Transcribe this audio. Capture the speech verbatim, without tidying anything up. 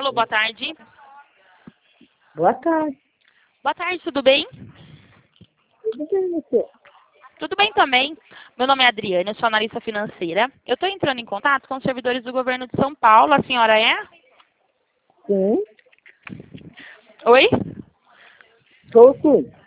Alô, boa tarde. Boa tarde. Boa tarde, tudo bem? Tudo bem, você? Tudo bem também. Meu nome é Adriane, eu sou analista financeira. Eu estou entrando em contato com os servidores do governo de São Paulo. A senhora é? Sim. Oi? Sou sim.